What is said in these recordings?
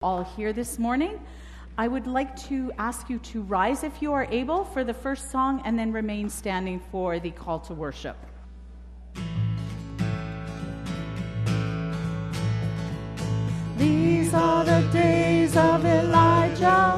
All here this morning. I would like to ask you to rise if you are able for the first song and then remain standing for the call to worship. These are the days of Elijah,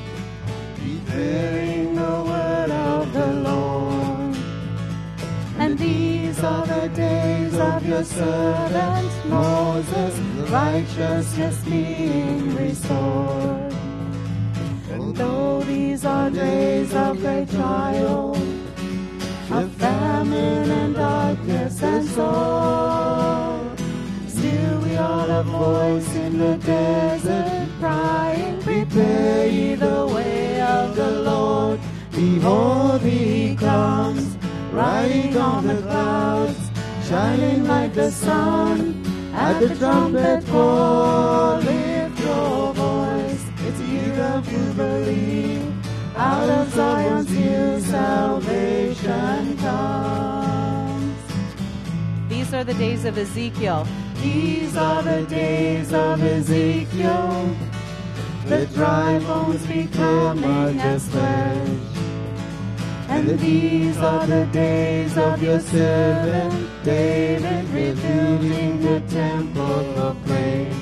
declaring the word of the Lord. And these are the days of your servant Moses, righteousness being restored. And though these are days of great trial, of famine and darkness and sorrow, still we are a voice in the desert crying, prepare ye the way of the Lord. Behold, he comes, riding on the clouds, shining like the sun. At the trumpet call, lift your voice. It's a year of jubilee. Out of Zion's hill, salvation comes. These are the days of Ezekiel. These are the days of Ezekiel, the dry bones becoming as flesh. And these are the days of your servant David, rebuilding the temple of praise.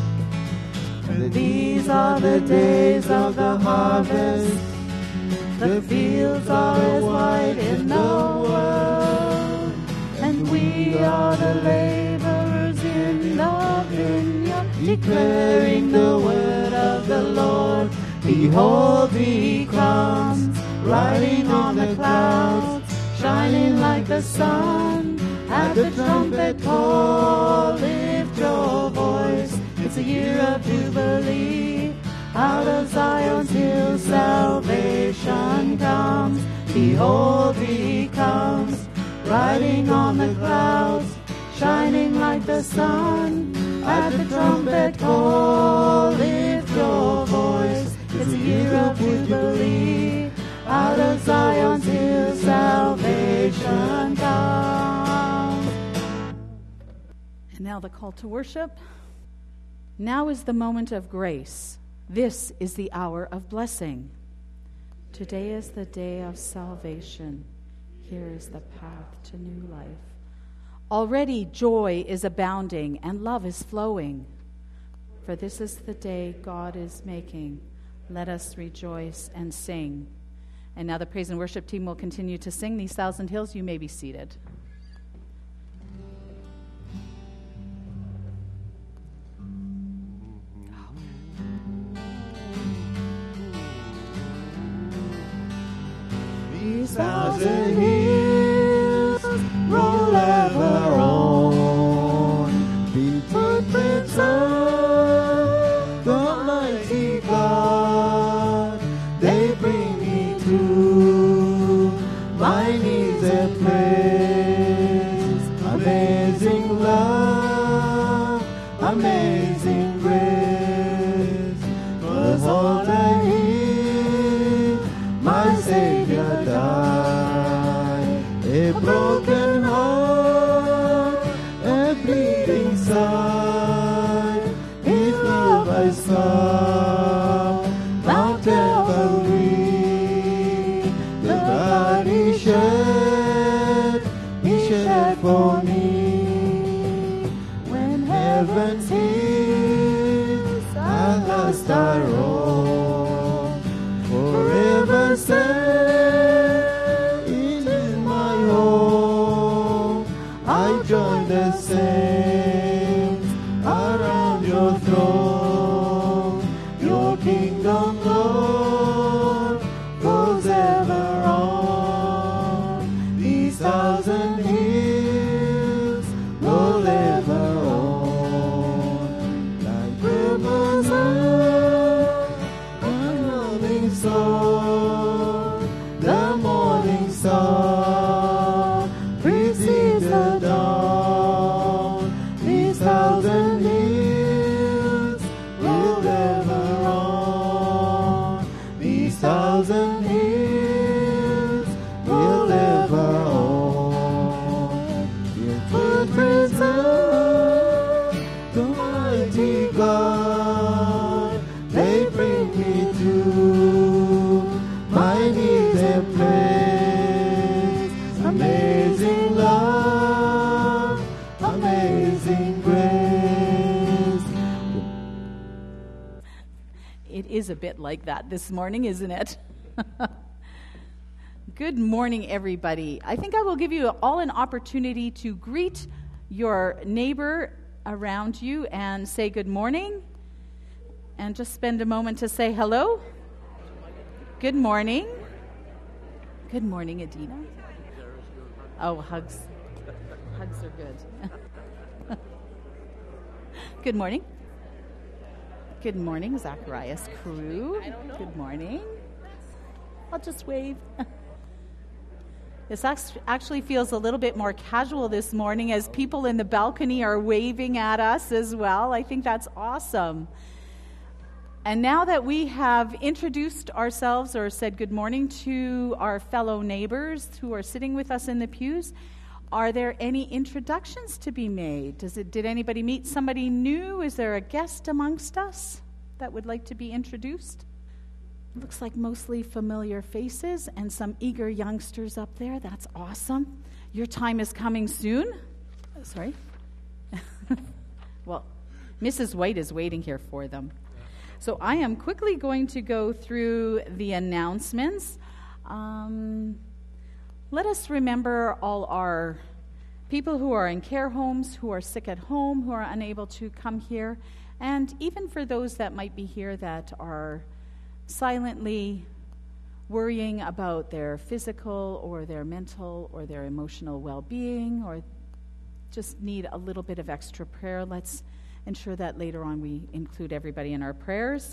And these are the days of the harvest, the fields are as white in the world, and we are the laborers in the vineyard, declaring the word of the Lord. Behold, he comes, riding on the clouds, shining like the sun. At the trumpet call, lift your voice. It's a year of jubilee. Out of Zion's hill, salvation comes. Behold, he comes, riding on the clouds, shining like the sun. At the trumpet call, lift your voice. It's a year of jubilee. Out of Zion's hill, salvation comes. And now the call to worship. Now is the moment of grace. This is the hour of blessing. Today is the day of salvation. Here is the path to new life. Already joy is abounding and love is flowing. For this is the day God is making. Let us rejoice and sing. And now the praise and worship team will continue to sing these Thousand Hills. You may be seated. These thousand hills roll ever on, be footprints of the mighty God. They bring me to my knees and praise. Amazing love, amazing grace, was all I need. My Savior died, a broken heart, a bleeding side. His love I saw, Mount Calvary. The blood he shed for me. When heaven sees, at last I roam, forever set in my home. I join the saints around your throne. Your kingdom, Lord, goes ever on. These thousand hills roll ever on, like rivers of unrolling song. The morning star precedes the dawn. It is a bit like that this morning, isn't it? Good morning, everybody. I think I will give you all an opportunity to greet your neighbor around you and say good morning, and just spend a moment to say hello. Good morning. Good morning, Adina. Oh, hugs. Hugs are good. Good morning. Good morning, Zacharias crew. Good morning. I'll just wave. This actually feels a little bit more casual this morning as people in the balcony are waving at us as well. I think that's awesome. And now that we have introduced ourselves or said good morning to our fellow neighbors who are sitting with us in the pews, are there any introductions to be made? Did anybody meet somebody new? Is there a guest amongst us that would like to be introduced? Looks like mostly familiar faces and some eager youngsters up there. That's awesome. Your time is coming soon. Sorry. Well, Mrs. White is waiting here for them. So I am quickly going to go through the announcements. Let us remember all our people who are in care homes, who are sick at home, who are unable to come here, and even for those that might be here that are silently worrying about their physical or their mental or their emotional well-being, or just need a little bit of extra prayer. Let's ensure that later on we include everybody in our prayers.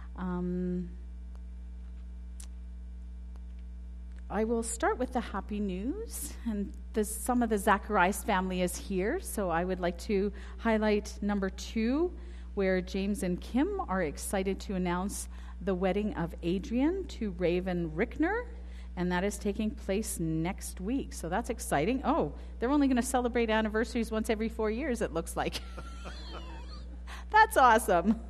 I will start with the happy news, and some of the Zacharias family is here, so I would like to highlight number 2, where James and Kim are excited to announce the wedding of Adrian to Raven Rickner, and that is taking place next week. So that's exciting. Oh, they're only going to celebrate anniversaries once every 4 years, it looks like. That's awesome.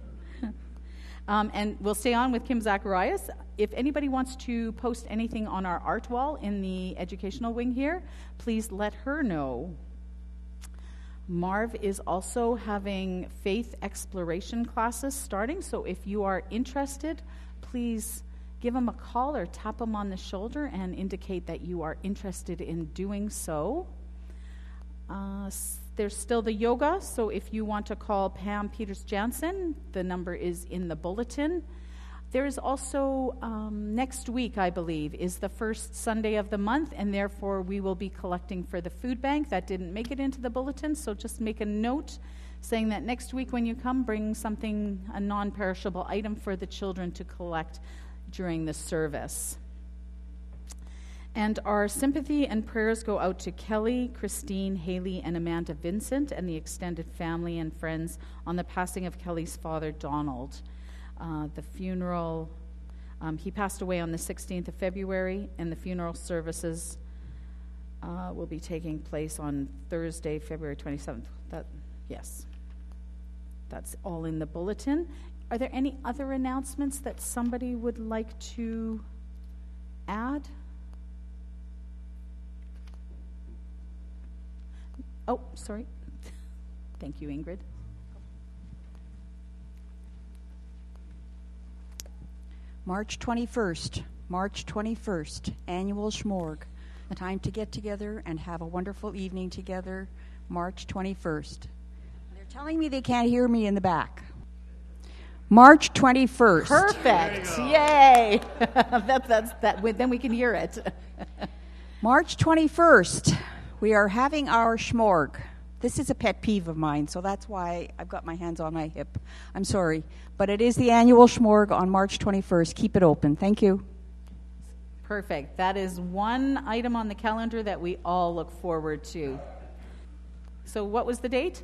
And we'll stay on with Kim Zacharias. If anybody wants to post anything on our art wall in the educational wing here, please let her know. Marv is also having faith exploration classes starting, so if you are interested, please give him a call or tap him on the shoulder and indicate that you are interested in doing so. There's still the yoga, so if you want to call Pam Peters-Jansen, the number is in the bulletin. There is also, next week, I believe, is the first Sunday of the month, and therefore we will be collecting for the food bank. That didn't make it into the bulletin, so just make a note saying that next week when you come, bring something, a non-perishable item for the children to collect during the service. And our sympathy and prayers go out to Kelly, Christine, Haley, and Amanda Vincent and the extended family and friends on the passing of Kelly's father, Donald. The funeral, he passed away on the 16th of February, and the funeral services will be taking place on Thursday, February 27th. Yes, that's all in the bulletin. Are there any other announcements that somebody would like to add? Oh, sorry. Thank you, Ingrid. March 21st, annual Schmorg. A time to get together and have a wonderful evening together, March 21st. They're telling me they can't hear me in the back. March 21st. Perfect. Yay. Then we can hear it. March 21st, we are having our Schmorg. This is a pet peeve of mine, so that's why I've got my hands on my hip. I'm sorry. But it is the annual Schmorg on March 21st. Keep it open. Thank you. Perfect. That is one item on the calendar that we all look forward to. So what was the date?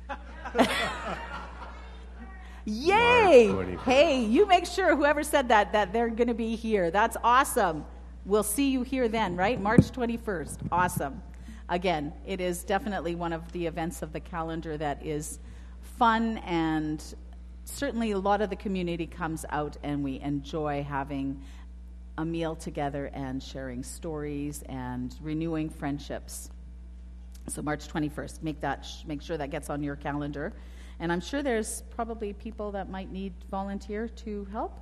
Yay! Hey, you make sure whoever said that they're going to be here. That's awesome. We'll see you here then, right? March 21st. Awesome. Again, it is definitely one of the events of the calendar that is fun, and certainly a lot of the community comes out and we enjoy having a meal together and sharing stories and renewing friendships. So March 21st, make sure that gets on your calendar. And I'm sure there's probably people that might need volunteer to help.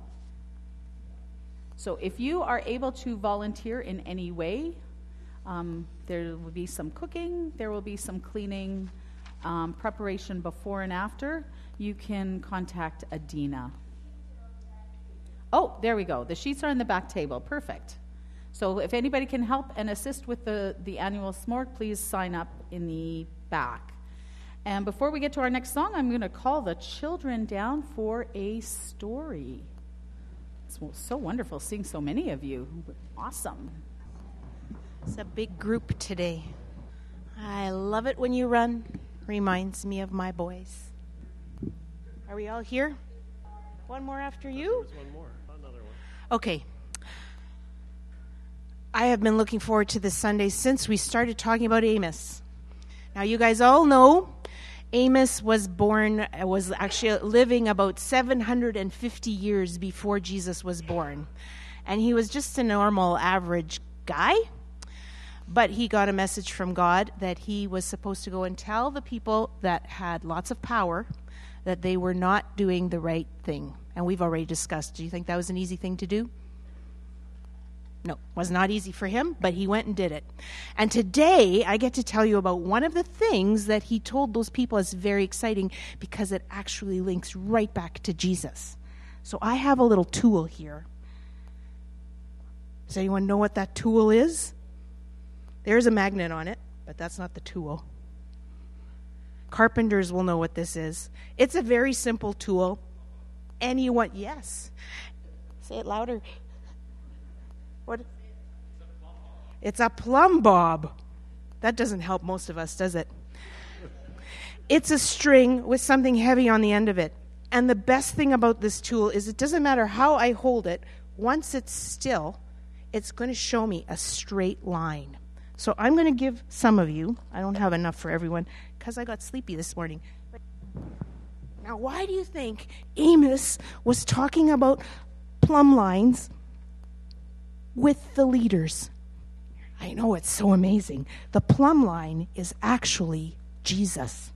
So if you are able to volunteer in any way, there will be some cooking, there will be some cleaning, preparation before and after. You can contact Adina. Oh, there we go. The sheets are on the back table. Perfect. So if anybody can help and assist with the annual s'more, please sign up in the back. And before we get to our next song, I'm going to call the children down for a story. It's so wonderful seeing so many of you. Awesome. It's a big group today. I love it when you run. Reminds me of my boys. Are we all here? One more after you? There's one more. Another one. Okay. I have been looking forward to this Sunday since we started talking about Amos. Now, you guys all know Amos was actually living about 750 years before Jesus was born. And he was just a normal, average guy. But he got a message from God that he was supposed to go and tell the people that had lots of power that they were not doing the right thing. And we've already discussed. Do you think that was an easy thing to do? No, it was not easy for him, but he went and did it. And today, I get to tell you about one of the things that he told those people. Is very exciting because it actually links right back to Jesus. So I have a little tool here. Does anyone know what that tool is? There's a magnet on it, but that's not the tool. Carpenters will know what this is. It's a very simple tool. Anyone, yes. Say it louder. What? It's a plumb bob. That doesn't help most of us, does it? It's a string with something heavy on the end of it. And the best thing about this tool is it doesn't matter how I hold it. Once it's still, it's going to show me a straight line. So I'm going to give some of you, I don't have enough for everyone, because I got sleepy this morning. Now, why do you think Amos was talking about plumb lines with the leaders? I know, it's so amazing. The plumb line is actually Jesus.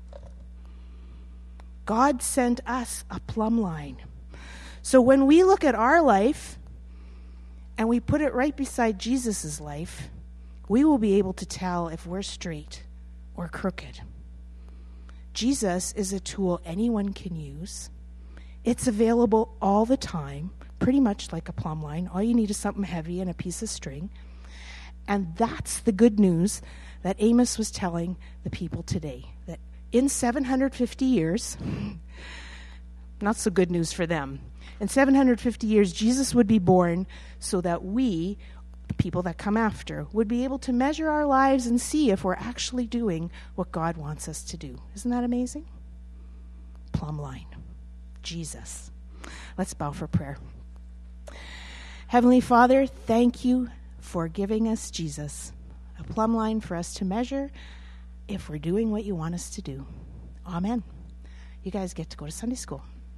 God sent us a plumb line. So when we look at our life and we put it right beside Jesus' life, we will be able to tell if we're straight or crooked. Jesus is a tool anyone can use. It's available all the time, pretty much like a plumb line. All you need is something heavy and a piece of string. And that's the good news that Amos was telling the people today. That in 750 years, not so good news for them, in 750 years, Jesus would be born so that we, the people that come after, would be able to measure our lives and see if we're actually doing what God wants us to do. Isn't that amazing? Plumb line. Jesus. Let's bow for prayer. Heavenly Father, thank you for giving us Jesus, a plumb line for us to measure if we're doing what you want us to do. Amen. You guys get to go to Sunday school.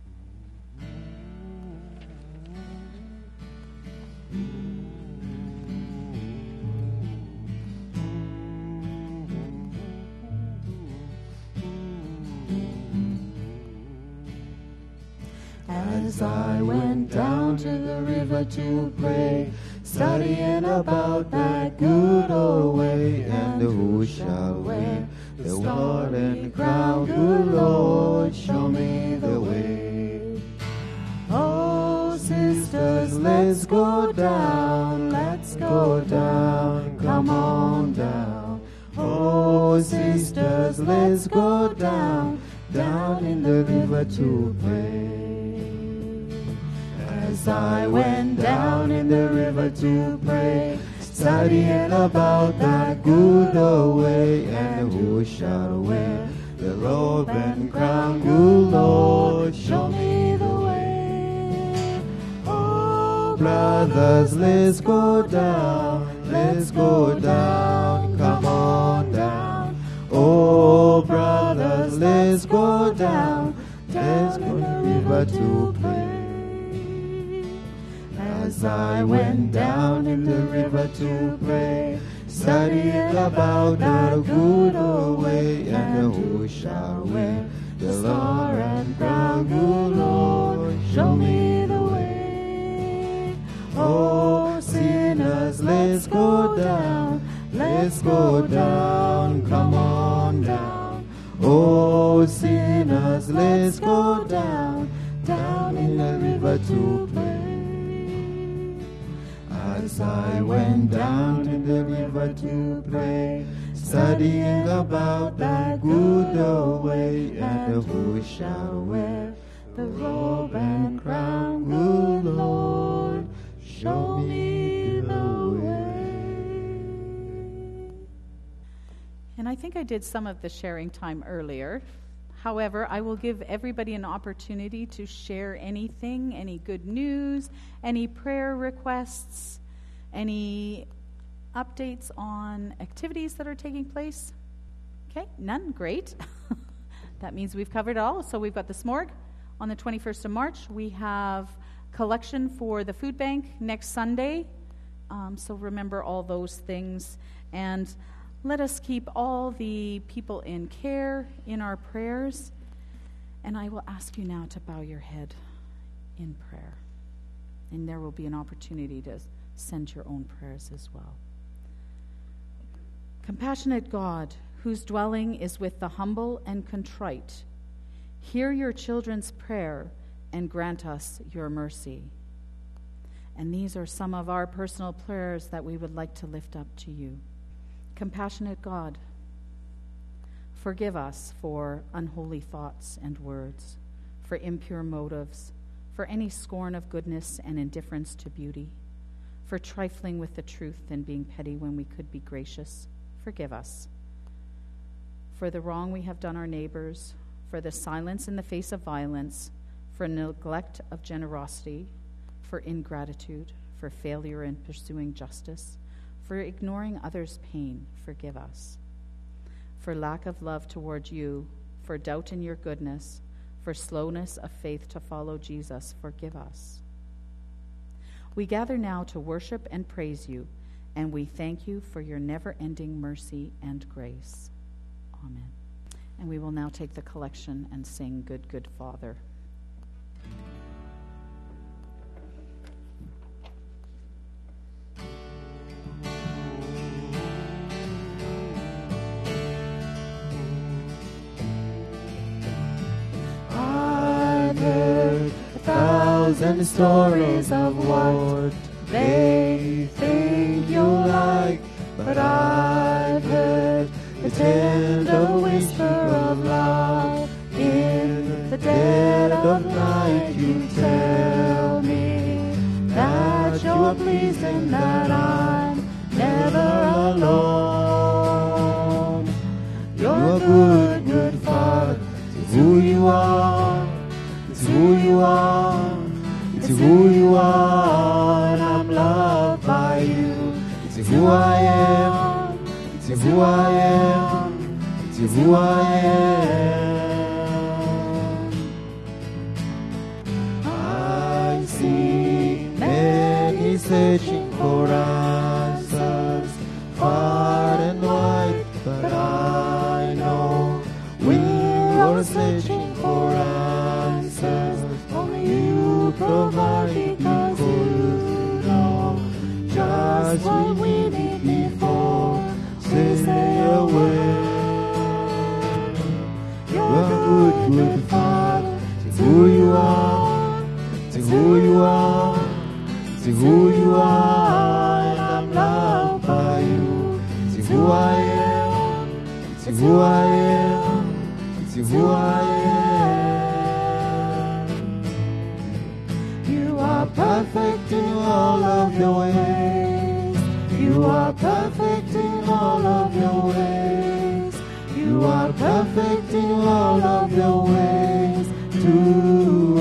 As I went down to the river to pray, studying about that good old way, and who shall wear the scarlet crown? Good Lord, show me the way. Oh, sisters, let's go down, come on down. Oh, sisters, let's go down in the river to pray. As I went down in the river to pray, studying about that good old way, and who shall wear the robe and crown? Good Lord, show me the way. Oh, brothers, let's go down, come on down. Oh, brothers, let's go down the river to pray. As I went down in the river to pray, studying about that good old way, and who shall wear the the star and crown, good Lord, show me the way. Oh, sinners, let's go down, come on down. Oh, sinners, let's go down, down in the river to play. As I went down in the river to pray, studying about that good old way, and who shall wear the robe and crown, good Lord, show me the way. And I think I did some of the sharing time earlier. However, I will give everybody an opportunity to share anything, any good news, any prayer requests, any updates on activities that are taking place. Okay, none? Great. That means we've covered it all. So we've got the Smorg on the 21st of March. We have collection for the food bank next Sunday. So remember all those things. And let us keep all the people in care in our prayers. And I will ask you now to bow your head in prayer. And there will be an opportunity to send your own prayers as well. Compassionate God, whose dwelling is with the humble and contrite, hear your children's prayer and grant us your mercy. And these are some of our personal prayers that we would like to lift up to you. Compassionate God, forgive us for unholy thoughts and words, for impure motives, for any scorn of goodness and indifference to beauty, for trifling with the truth and being petty when we could be gracious. Forgive us. For the wrong we have done our neighbors, for the silence in the face of violence, for neglect of generosity, for ingratitude, for failure in pursuing justice, for ignoring others' pain. Forgive us. For lack of love toward you, for doubt in your goodness, for slowness of faith to follow Jesus. Forgive us. We gather now to worship and praise you, and we thank you for your never-ending mercy and grace. Amen. And we will now take the collection and sing Good, Good Father. I've heard 1,000 stories of what they think you like, but I've heard the tender whisper of love. In the dead of night you tell me that you're pleased and that I'm never alone. You're a good, good Father. It's who you are. It's who you are. It's who you are. And I'm loved by you. It's who I am. It's who I am. It's who I am. I see many searching for answers far and wide, but I know we're searching for answers. Only you provide, because you know just what we need before we say a word. You're a good, good Father. It's who you are. It's who you are. It's who you are. And I'm loved by you. It's who I am. It's who I am. It's who I am. You are perfect in all of your ways. You are perfect in all of your ways. You are perfect in all of your ways to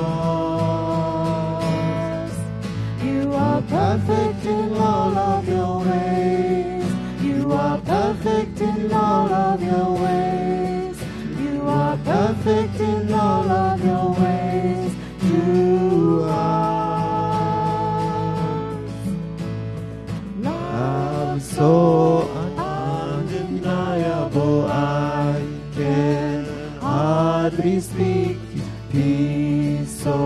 us. You are perfect in all of your ways. You are perfect in all of your ways. You are perfect in all of your ways to us. Love so undeniable, I can hardly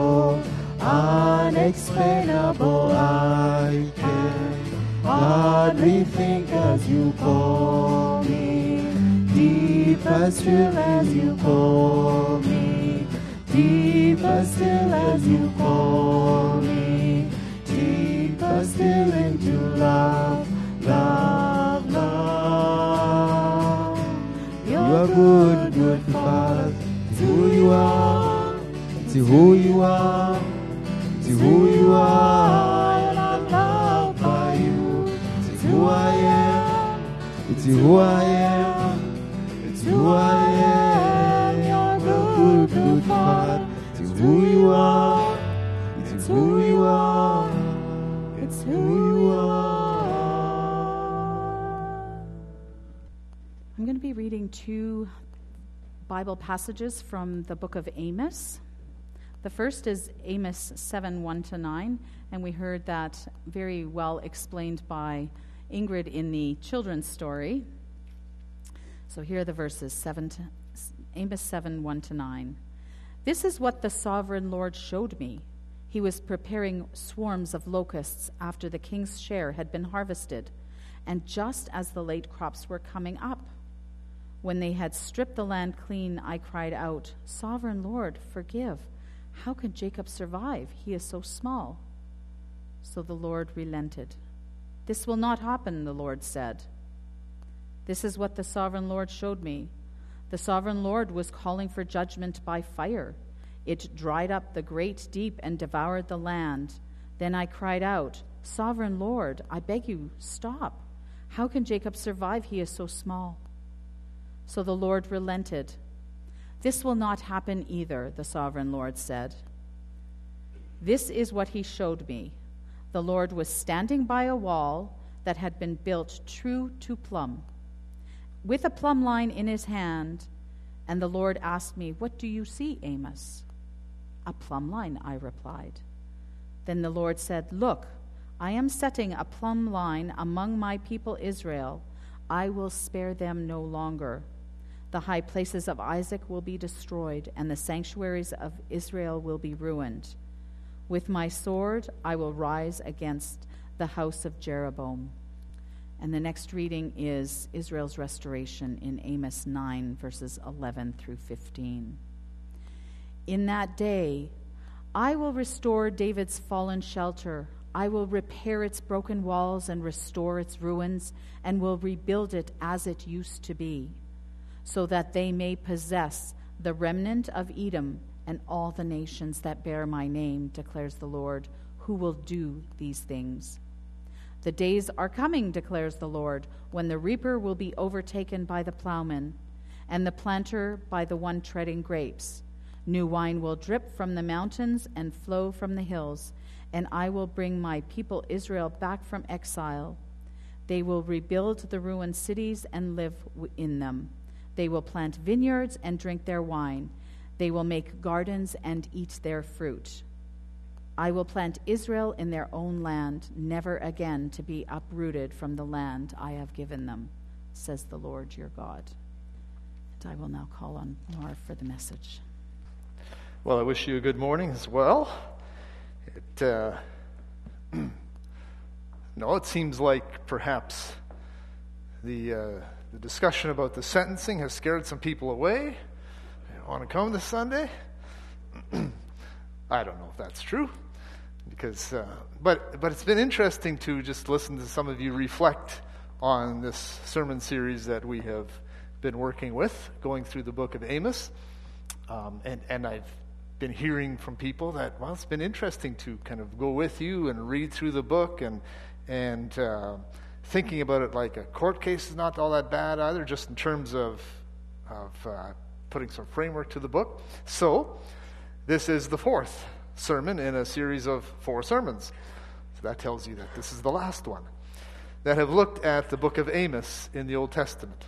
so unexplainable I can hardly think as you call me, deeper still as you call me, deeper still as you call me, deeper still into love, love, love. You're good, good Father. It's who you are. It's who you are. It's who you are. And I'm loved by you. It's who I am. It's who I am. It's who I am. You're good, good Father. It's who you are. It's who you are. It's who you are. I'm going to be reading 2 Bible passages from the book of Amos. The first is Amos 7, 1-9, and we heard that very well explained by Ingrid in the children's story. So here are the verses, Amos 7, 1-9. This is what the sovereign Lord showed me. He was preparing swarms of locusts after the king's share had been harvested, and just as the late crops were coming up. When they had stripped the land clean, I cried out, Sovereign Lord, forgive. How can Jacob survive? He is so small. So the Lord relented. This will not happen, the Lord said. This is what the sovereign Lord showed me. The sovereign Lord was calling for judgment by fire. It dried up the great deep and devoured the land. Then I cried out, Sovereign Lord, I beg you, stop. How can Jacob survive? He is so small. So the Lord relented. This will not happen either, the sovereign Lord said. This is what he showed me. The Lord was standing by a wall that had been built true to plumb, with a plumb line in his hand, and the Lord asked me, What do you see, Amos? A plumb line, I replied. Then the Lord said, Look, I am setting a plumb line among my people Israel. I will spare them no longer. The high places of Isaac will be destroyed, and the sanctuaries of Israel will be ruined. With my sword I will rise against the house of Jeroboam. And the next reading is Israel's restoration in Amos 9, verses 11 through 15. In that day I will restore David's fallen shelter. I will repair its broken walls and restore its ruins, and will rebuild it as it used to be, so that they may possess the remnant of Edom and all the nations that bear my name, declares the Lord, who will do these things. The days are coming, declares the Lord, when the reaper will be overtaken by the plowman, and the planter by the one treading grapes. New wine will drip from the mountains and flow from the hills, and I will bring my people Israel back from exile. They will rebuild the ruined cities and live in them. They will plant vineyards and drink their wine. They will make gardens and eat their fruit. I will plant Israel in their own land, never again to be uprooted from the land I have given them, says the Lord your God. And I will now call on Nora for the message. Well, I wish you a good morning as well. It seems like perhaps the discussion about the sentencing has scared some people away. They don't want to come this Sunday. I don't know if that's true, because but it's been interesting to just listen to some of you reflect on this sermon series that we have been working with, going through the book of Amos, and I've been hearing from people that, well, it's been interesting to kind of go with you and read through the book and thinking about it like a court case is not all that bad either, just in terms of putting some framework to the book. So this is the 4th sermon in a series of 4 sermons. So that tells you that this is the last one that have looked at the book of Amos in the Old Testament.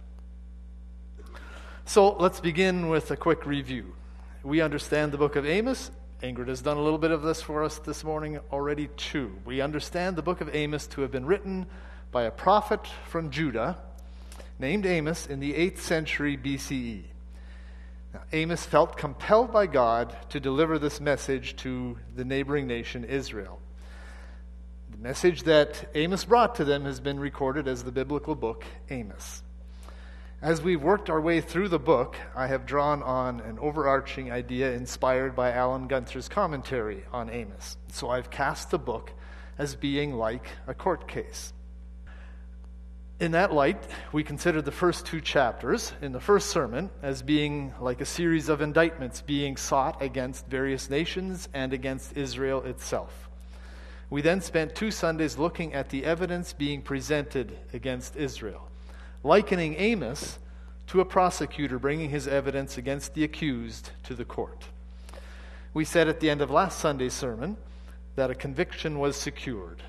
So let's begin with a quick review. We understand the book of Amos. Ingrid has done a little bit of this for us this morning already too. We understand the book of Amos to have been written by a prophet from Judah named Amos in the 8th century BCE. Now, Amos felt compelled by God to deliver this message to the neighboring nation, Israel. The message that Amos brought to them has been recorded as the biblical book, Amos. As we've worked our way through the book, I have drawn on an overarching idea inspired by Alan Gunther's commentary on Amos. So I've cast the book as being like a court case. In that light, we consider the first 2 chapters in the first sermon as being like a series of indictments being sought against various nations and against Israel itself. We then spent 2 Sundays looking at the evidence being presented against Israel, likening Amos to a prosecutor bringing his evidence against the accused to the court. We said at the end of last Sunday's sermon that a conviction was secured.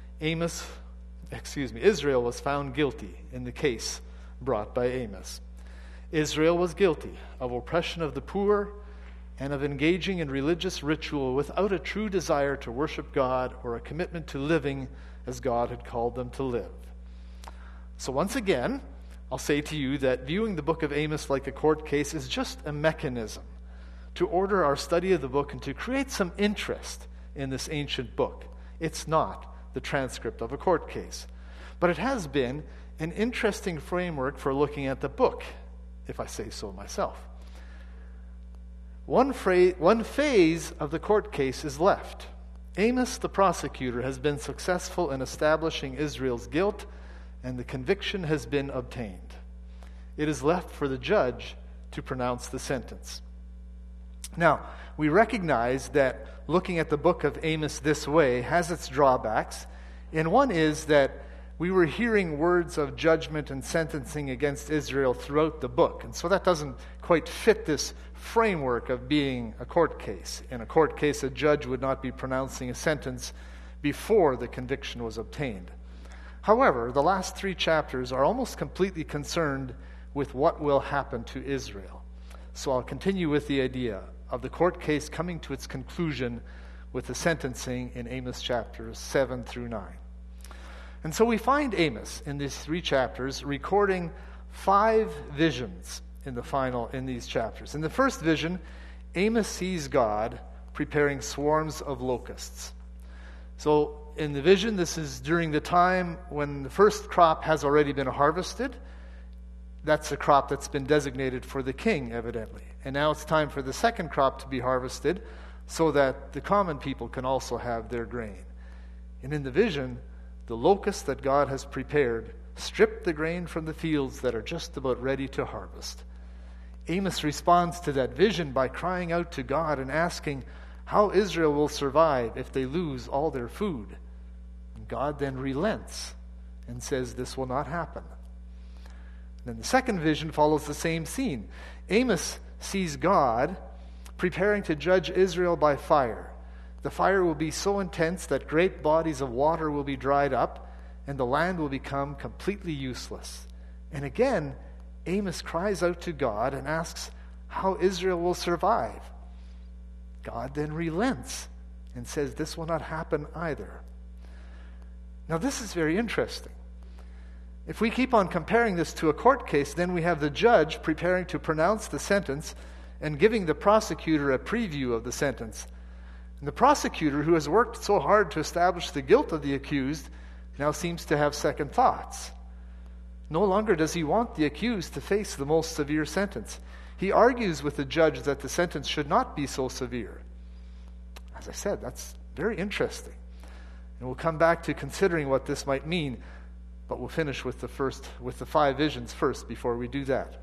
Israel was found guilty in the case brought by Amos. Israel was guilty of oppression of the poor and of engaging in religious ritual without a true desire to worship God or a commitment to living as God had called them to live. So once again, I'll say to you that viewing the book of Amos like a court case is just a mechanism to order our study of the book and to create some interest in this ancient book. It's not the transcript of a court case. But it has been an interesting framework for looking at the book, if I say so myself. One phase of the court case is left. Amos, the prosecutor, has been successful in establishing Israel's guilt, and the conviction has been obtained. It is left for the judge to pronounce the sentence. Now, we recognize that looking at the book of Amos this way has its drawbacks, and one is that we were hearing words of judgment and sentencing against Israel throughout the book, and so that doesn't quite fit this framework of being a court case. In a court case, a judge would not be pronouncing a sentence before the conviction was obtained. However, the last 3 chapters are almost completely concerned with what will happen to Israel. So I'll continue with the idea of the court case coming to its conclusion with the sentencing in Amos chapters 7 through 9. And so we find Amos in these 3 chapters recording 5 visions in these chapters. In the first vision, Amos sees God preparing swarms of locusts. So in the vision, this is during the time when the first crop has already been harvested. That's a crop that's been designated for the king, evidently. And now it's time for the second crop to be harvested so that the common people can also have their grain. And in the vision, the locusts that God has prepared strip the grain from the fields that are just about ready to harvest. Amos responds to that vision by crying out to God and asking how Israel will survive if they lose all their food. And God then relents and says this will not happen. Then the second vision follows the same scene. Amos sees God preparing to judge Israel by fire. The fire will be so intense that great bodies of water will be dried up, and the land will become completely useless. And again, Amos cries out to God and asks how Israel will survive. God then relents and says this will not happen either. Now this is very interesting. If we keep on comparing this to a court case, then we have the judge preparing to pronounce the sentence and giving the prosecutor a preview of the sentence. And the prosecutor, who has worked so hard to establish the guilt of the accused, now seems to have second thoughts. No longer does he want the accused to face the most severe sentence. He argues with the judge that the sentence should not be so severe. As I said, that's very interesting. And we'll come back to considering what this might mean, but we'll finish with the 5 visions first before we do that.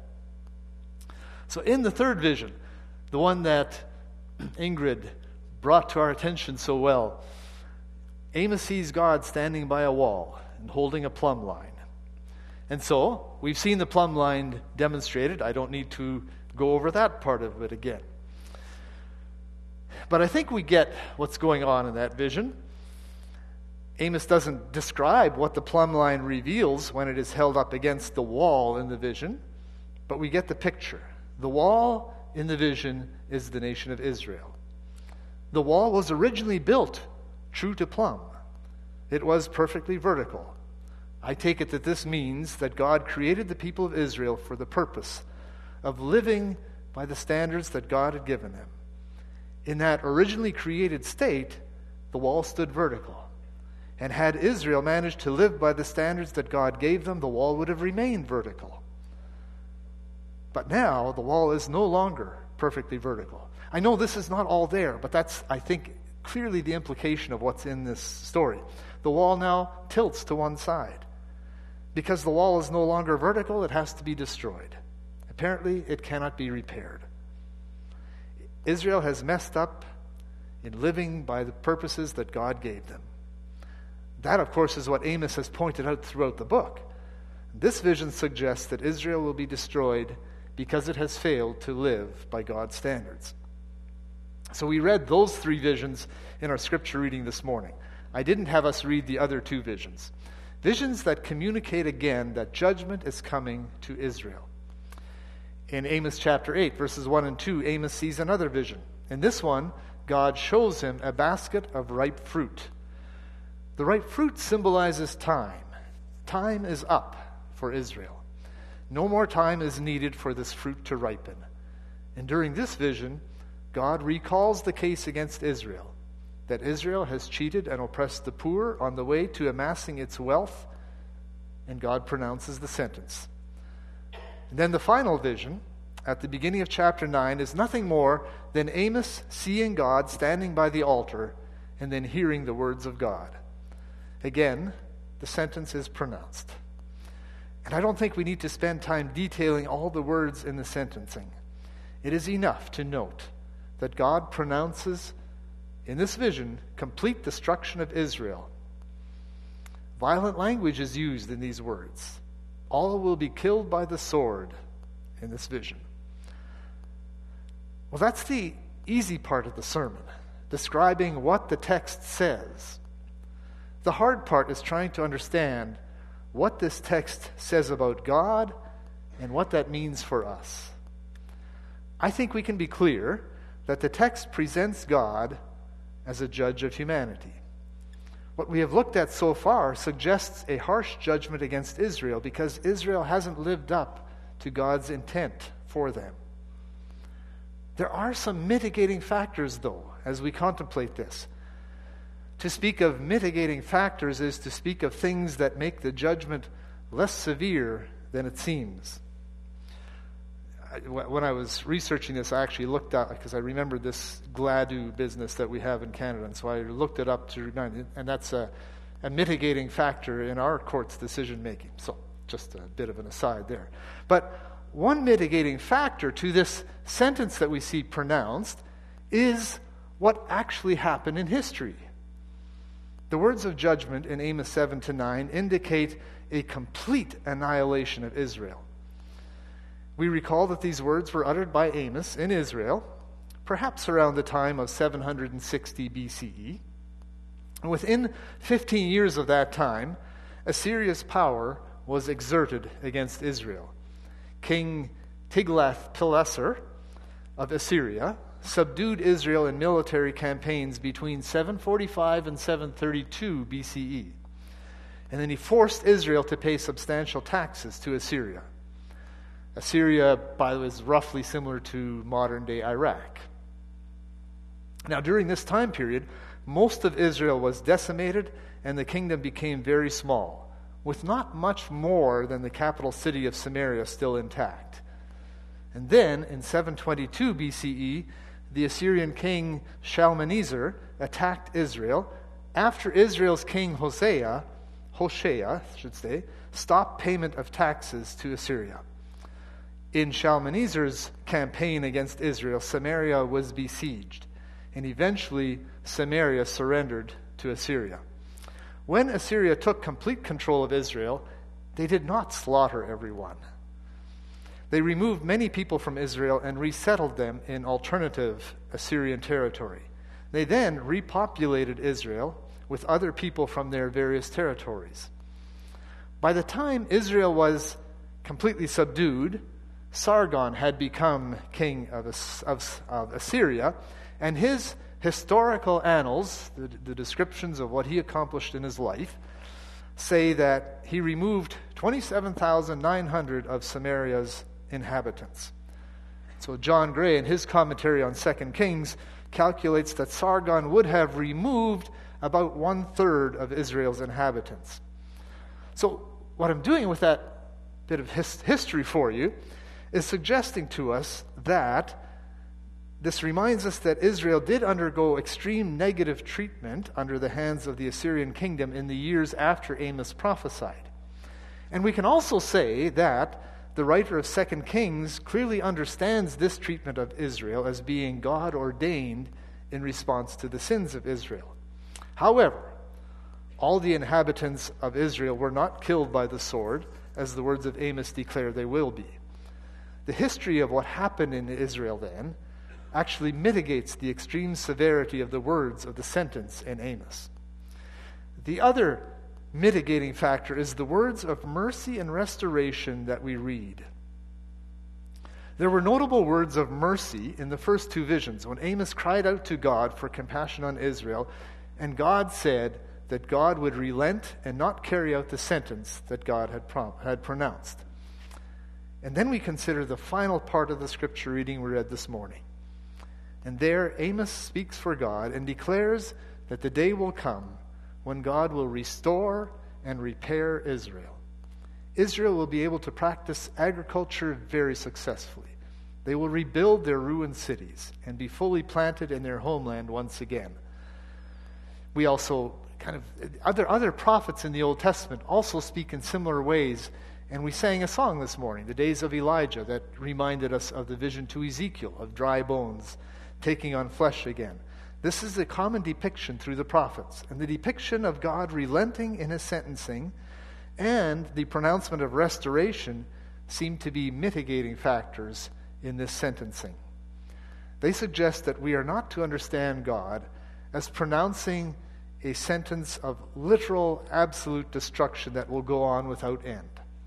So in the third vision, the one that Ingrid brought to our attention so well, Amos sees God standing by a wall and holding a plumb line. And so, we've seen the plumb line demonstrated. I don't need to go over that part of it again. But I think we get what's going on in that vision. Amos doesn't describe what the plumb line reveals when it is held up against the wall in the vision, but we get the picture. The wall in the vision is the nation of Israel. The wall was originally built true to plumb. It was perfectly vertical. I take it that this means that God created the people of Israel for the purpose of living by the standards that God had given them. In that originally created state, the wall stood vertical. And had Israel managed to live by the standards that God gave them, the wall would have remained vertical. But now, the wall is no longer perfectly vertical. I know this is not all there, but that's, I think, clearly the implication of what's in this story. The wall now tilts to one side. Because the wall is no longer vertical, it has to be destroyed. Apparently, it cannot be repaired. Israel has messed up in living by the purposes that God gave them. That, of course, is what Amos has pointed out throughout the book. This vision suggests that Israel will be destroyed because it has failed to live by God's standards. So we read those three visions in our scripture reading this morning. I didn't have us read the other two visions. Visions that communicate again that judgment is coming to Israel. In Amos chapter 8, verses 1 and 2, Amos sees another vision. In this one, God shows him a basket of ripe fruit. The ripe fruit symbolizes time. Time is up for Israel. No more time is needed for this fruit to ripen. And during this vision, God recalls the case against Israel, that Israel has cheated and oppressed the poor on the way to amassing its wealth, and God pronounces the sentence. And then the final vision, at the beginning of chapter 9, is nothing more than Amos seeing God standing by the altar and then hearing the words of God. Again, the sentence is pronounced. And I don't think we need to spend time detailing all the words in the sentencing. It is enough to note that God pronounces in this vision complete destruction of Israel. Violent language is used in these words. All will be killed by the sword in this vision. Well, that's the easy part of the sermon, describing what the text says. The hard part is trying to understand what this text says about God and what that means for us. I think we can be clear that the text presents God as a judge of humanity. What we have looked at so far suggests a harsh judgment against Israel because Israel hasn't lived up to God's intent for them. There are some mitigating factors, though, as we contemplate this. To speak of mitigating factors is to speak of things that make the judgment less severe than it seems. When I was researching this, I actually looked up, because I remembered this GLADU business that we have in Canada, and so I looked it up to remind, and that's a mitigating factor in our court's decision-making. So, just a bit of an aside there. But one mitigating factor to this sentence that we see pronounced is what actually happened in history. The words of judgment in Amos 7-9 indicate a complete annihilation of Israel. We recall that these words were uttered by Amos in Israel, perhaps around the time of 760 BCE. And within 15 years of that time, Assyria's power was exerted against Israel. King Tiglath-Pileser of Assyria subdued Israel in military campaigns between 745 and 732 BCE. And then he forced Israel to pay substantial taxes to Assyria. Assyria, by the way, is roughly similar to modern-day Iraq. Now, during this time period, most of Israel was decimated, and the kingdom became very small, with not much more than the capital city of Samaria still intact. And then, in 722 BCE, the Assyrian king Shalmaneser attacked Israel after Israel's king Hoshea, stopped payment of taxes to Assyria. In Shalmaneser's campaign against Israel, Samaria was besieged, and eventually Samaria surrendered to Assyria. When Assyria took complete control of Israel, they did not slaughter everyone. They removed many people from Israel and resettled them in alternative Assyrian territory. They then repopulated Israel with other people from their various territories. By the time Israel was completely subdued, Sargon had become king of Assyria, and his historical annals, the descriptions of what he accomplished in his life, say that he removed 27,900 of Samaria's inhabitants. So John Gray, in his commentary on 2 Kings, calculates that Sargon would have removed about 1/3 of Israel's inhabitants. So what I'm doing with that bit of history for you is suggesting to us that this reminds us that Israel did undergo extreme negative treatment under the hands of the Assyrian kingdom in the years after Amos prophesied. And we can also say that the writer of 2 Kings clearly understands this treatment of Israel as being God-ordained in response to the sins of Israel. However, all the inhabitants of Israel were not killed by the sword, as the words of Amos declare they will be. The history of what happened in Israel then actually mitigates the extreme severity of the words of the sentence in Amos. The other mitigating factor is the words of mercy and restoration that we read. There were notable words of mercy in the first two visions when Amos cried out to God for compassion on Israel, and God said that God would relent and not carry out the sentence that God had pronounced. And then we consider the final part of the scripture reading we read this morning. And there Amos speaks for God and declares that the day will come when God will restore and repair Israel. Israel will be able to practice agriculture very successfully. They will rebuild their ruined cities and be fully planted in their homeland once again. We also other prophets in the Old Testament also speak in similar ways, and we sang a song this morning, the days of Elijah, that reminded us of the vision to Ezekiel of dry bones taking on flesh again. This is a common depiction through the prophets, and the depiction of God relenting in his sentencing and the pronouncement of restoration seem to be mitigating factors in this sentencing. They suggest that we are not to understand God as pronouncing a sentence of literal, absolute destruction that will go on without end.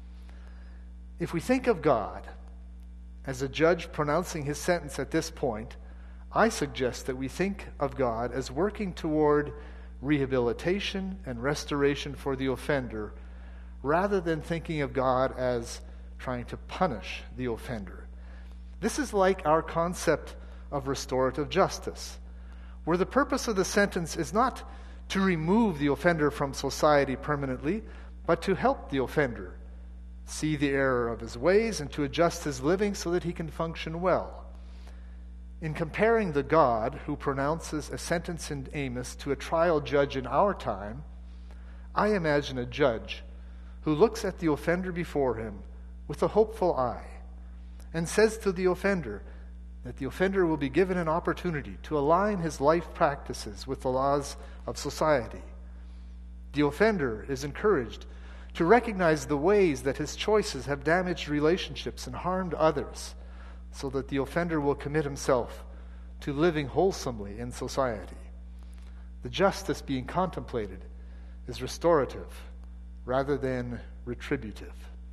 If we think of God as a judge pronouncing his sentence at this point, I suggest that we think of God as working toward rehabilitation and restoration for the offender, rather than thinking of God as trying to punish the offender. This is like our concept of restorative justice, where the purpose of the sentence is not to remove the offender from society permanently, but to help the offender see the error of his ways and to adjust his living so that he can function well. In comparing the God who pronounces a sentence in Amos to a trial judge in our time, I imagine a judge who looks at the offender before him with a hopeful eye and says to the offender that the offender will be given an opportunity to align his life practices with the laws of society. The offender is encouraged to recognize the ways that his choices have damaged relationships and harmed others, so that the offender will commit himself to living wholesomely in society. The justice being contemplated is restorative rather than retributive.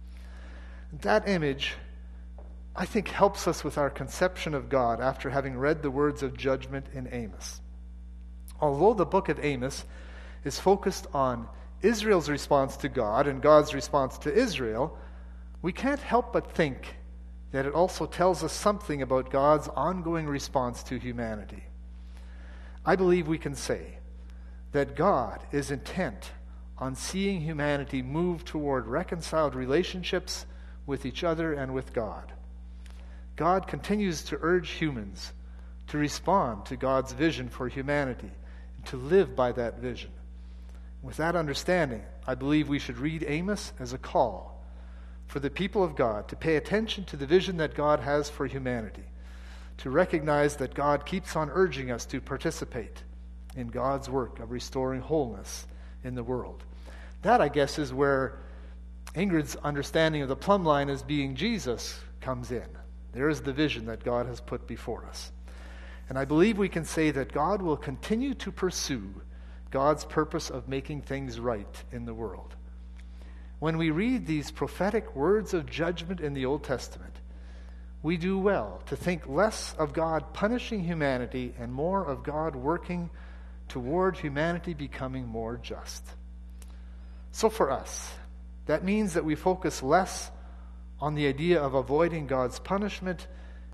That image, I think, helps us with our conception of God after having read the words of judgment in Amos. Although the book of Amos is focused on Israel's response to God and God's response to Israel, we can't help but think that it also tells us something about God's ongoing response to humanity. I believe we can say that God is intent on seeing humanity move toward reconciled relationships with each other and with God. God continues to urge humans to respond to God's vision for humanity and to live by that vision. With that understanding, I believe we should read Amos as a call for the people of God to pay attention to the vision that God has for humanity, to recognize that God keeps on urging us to participate in God's work of restoring wholeness in the world. That, I guess, is where Ingrid's understanding of the plumb line as being Jesus comes in. There is the vision that God has put before us. And I believe we can say that God will continue to pursue God's purpose of making things right in the world. When we read these prophetic words of judgment in the Old Testament, we do well to think less of God punishing humanity and more of God working toward humanity becoming more just. So for us, that means that we focus less on the idea of avoiding God's punishment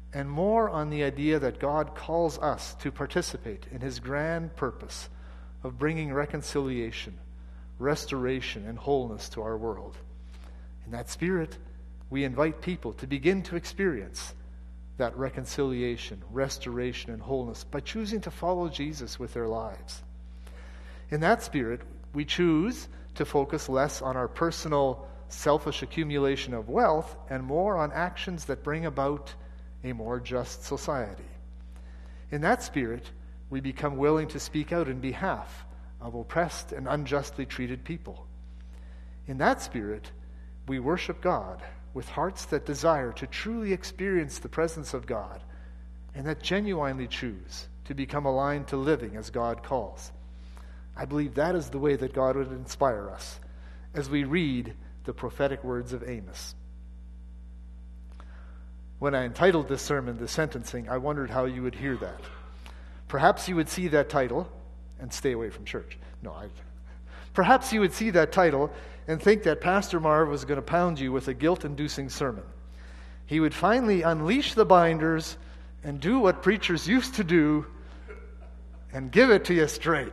and more on the idea that God calls us to participate in his grand purpose of bringing reconciliation, restoration, and wholeness to our world. In that spirit, we invite people to begin to experience that reconciliation, restoration, and wholeness by choosing to follow Jesus with their lives. In that spirit, we choose to focus less on our personal, selfish accumulation of wealth and more on actions that bring about a more just society. In that spirit, we become willing to speak out in behalf of oppressed and unjustly treated people. In that spirit, we worship God with hearts that desire to truly experience the presence of God and that genuinely choose to become aligned to living as God calls. I believe that is the way that God would inspire us as we read the prophetic words of Amos. When I entitled this sermon, The Sentencing, I wondered how you would hear that. Perhaps you would see that title and stay away from church. Perhaps you would see that title and think that Pastor Marv was going to pound you with a guilt-inducing sermon. He would finally unleash the binders and do what preachers used to do and give it to you straight.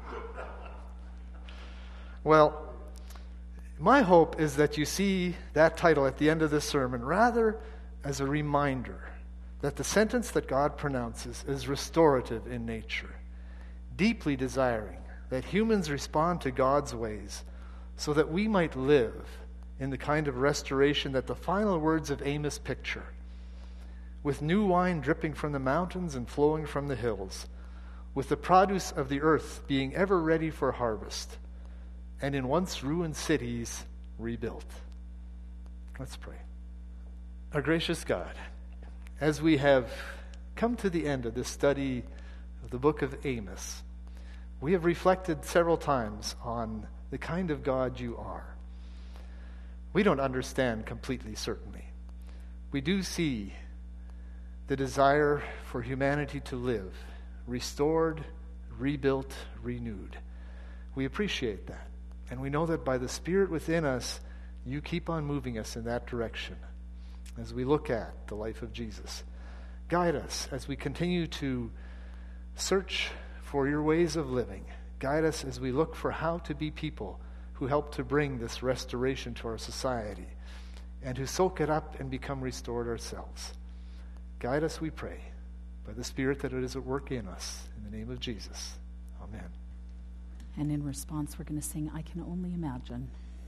Well, my hope is that you see that title at the end of this sermon rather as a reminder that the sentence that God pronounces is restorative in nature, deeply desiring that humans respond to God's ways so that we might live in the kind of restoration that the final words of Amos picture, with new wine dripping from the mountains and flowing from the hills, with the produce of the earth being ever ready for harvest, and in once ruined cities rebuilt. Let's pray. Our gracious God, as we have come to the end of this study of the book of Amos, we have reflected several times on the kind of God you are. We don't understand completely, certainly. We do see the desire for humanity to live, restored, rebuilt, renewed. We appreciate that. And we know that by the Spirit within us, you keep on moving us in that direction as we look at the life of Jesus. Guide us as we continue to search for your ways of living. Guide us as we look for how to be people who help to bring this restoration to our society and who soak it up and become restored ourselves. Guide us, we pray, by the Spirit that it is at work in us. In the name of Jesus. Amen. And in response, we're going to sing, I Can Only Imagine.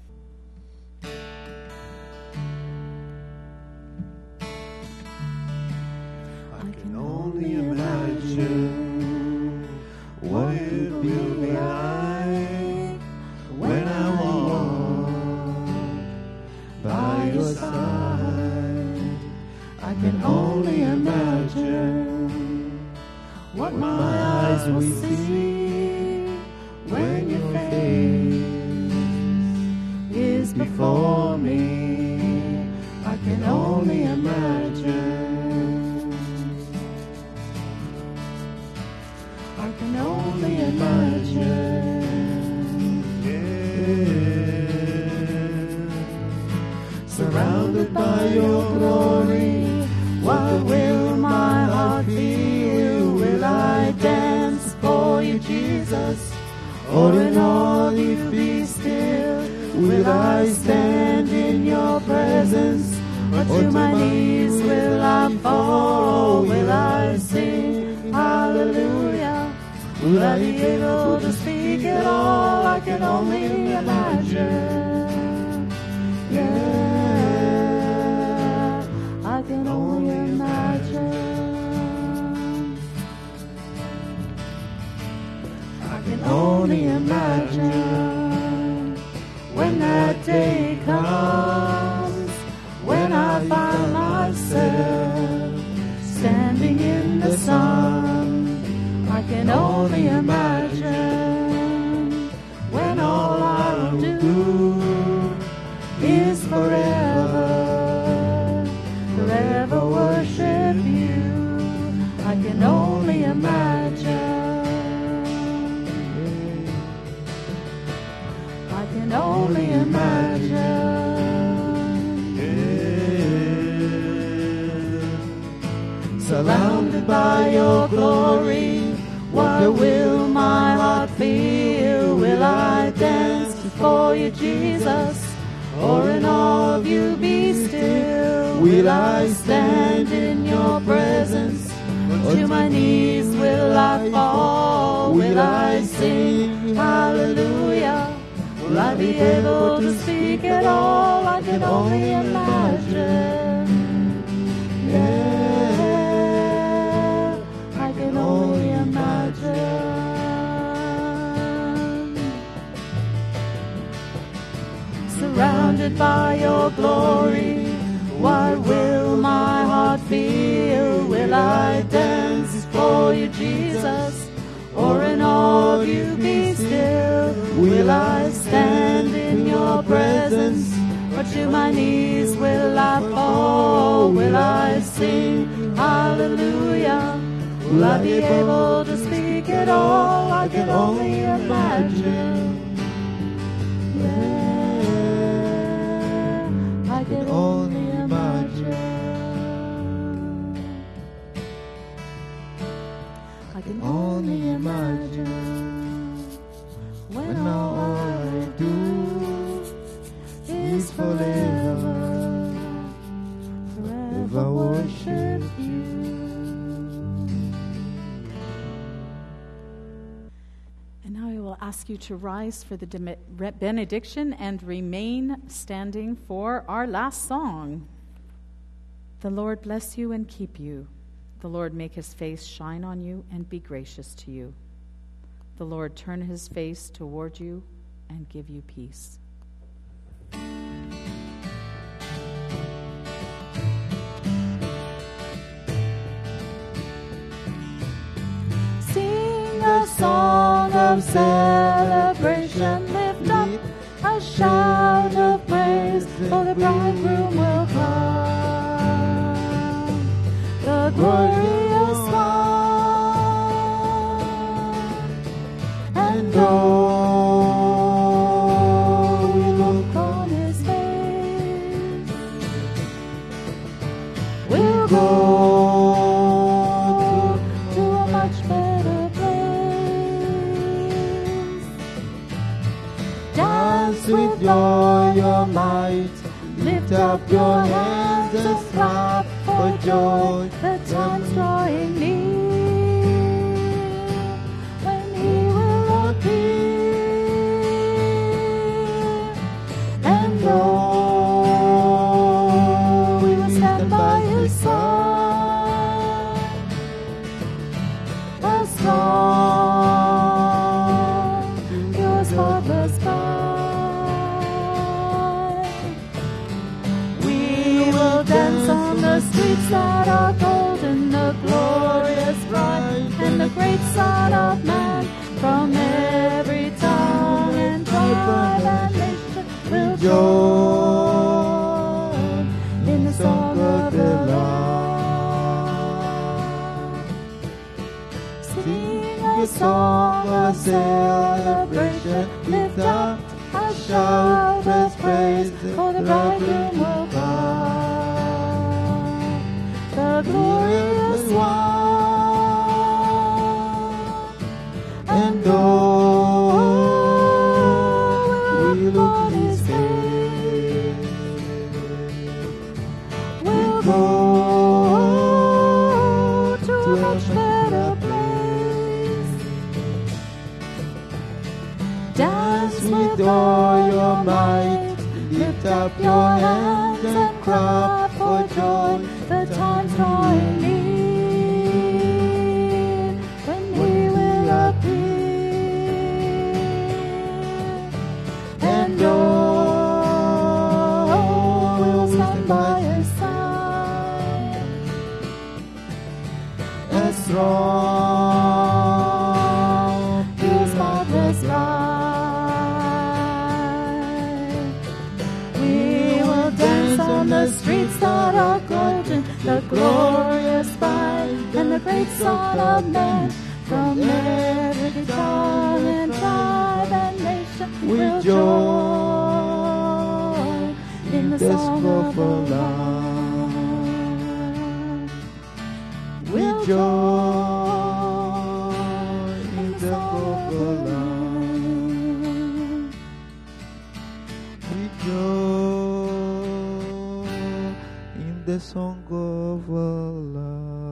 I can only imagine what it will be like when I walk by your side. I can only imagine what my eyes will see when your face is before me. I can only imagine. I can only imagine. Yeah. Surrounded by your glory, what will my heart feel? Will I dance for you, Jesus? Or in all you be still? Will I stand in your presence? Or to my knees will I fall? Will I sing hallelujah? Will I be able to speak at all? I can only imagine. Yeah, I can only imagine. I can only imagine when that day comes, when I find myself standing in the sun. I can only imagine when all I'll do is forever, forever worship you. I can only imagine. I can only imagine. by your glory. What will my heart feel? Will I dance before you, Jesus? Or in awe of you be still? Will I stand in your presence? Or to my knees will I fall? Will I sing hallelujah? Will I be able to speak at all? I can only imagine. Yeah, I can only imagine. Surrounded by your glory, what will my heart feel? Will I dance for you, Jesus? Or in awe of you be still? Will I stand in your presence? Or to my knees will I fall? Will I sing hallelujah? Will I be able to speak at all? I can only imagine. Yeah, I can only imagine. I can only imagine when all I do is forever, forever worship you. And now I will ask you to rise for the benediction and remain standing for our last song. The Lord bless you and keep you. The Lord make his face shine on you and be gracious to you. The Lord turn his face toward you and give you peace. Sing a song of celebration, lift up a shout of praise, for the bridegroom will come. The glorious one, and oh, we look on his face, we'll go to a much better place. Dance with joy, your might, lift up your hands and clap for joy. The time's drawing near when he will appear, and oh, we will stand by his side, a song yours harvest by. We will dance on the streets that are golden, the glorious bride, and the great Son of Man. From every tongue and tribe and nation will join in the song of the Lord. Sing a song of celebration, lift up a shout of praise, for the bridegroom will come. The glorious one, and oh, we look on his face, we'll go to a much better place. Dance with all your might, lift up your hands and clap for joy. The time's drawing near when he will appear, and oh, we'll stand by his side, as strong his marvelous light. We will dance on the streets that are golden, the glorious bride, and the great Son of Man. From every tongue and tribe and nation will join in the song of the Lord. We'll in the Lord. Rejoice in the song of our love.